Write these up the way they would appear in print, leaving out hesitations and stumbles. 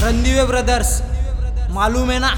Ranadive brothers, मालूम है ना।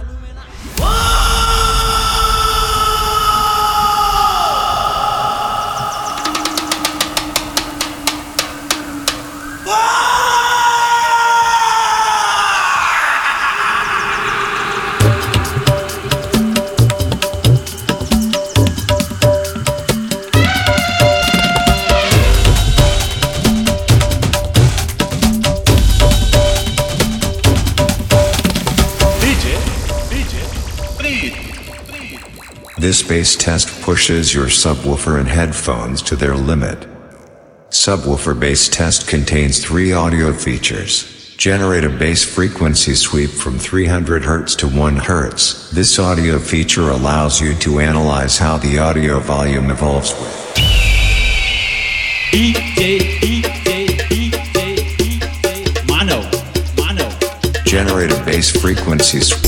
This bass test pushes your subwoofer and headphones to their limit. Subwoofer bass test contains 3 audio features. Generate a bass frequency sweep from 300 Hz to 1 Hz. This audio feature allows you to analyze how the audio volume evolves with Mono. Generate a bass frequency sweep.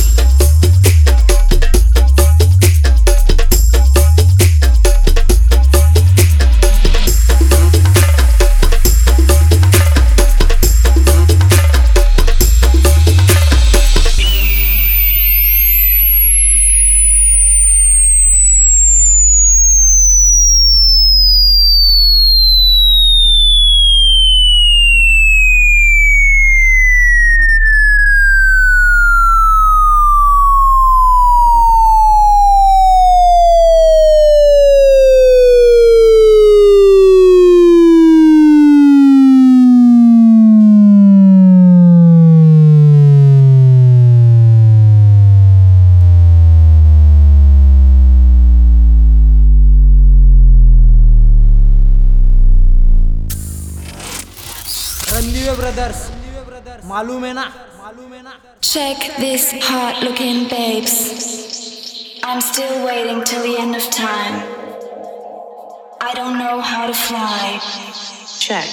Randive brothers, मालूम है ना। Check this hot looking babes. I'm still waiting till the end of time. I don't know how to fly. Check.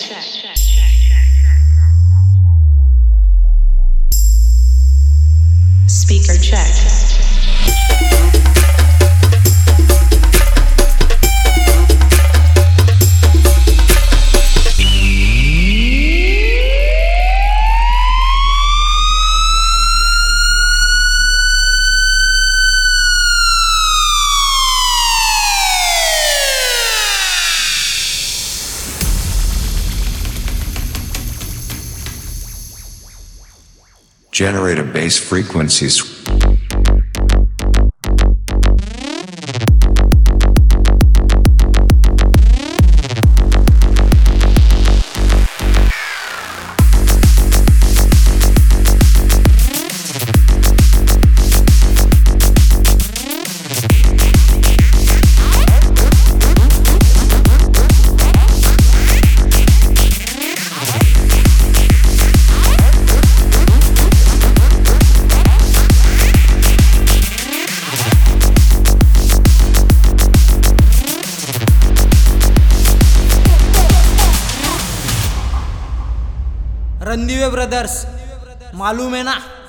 Speaker check. Generate a bass frequency sweep. Randive brothers, मालूम है ना।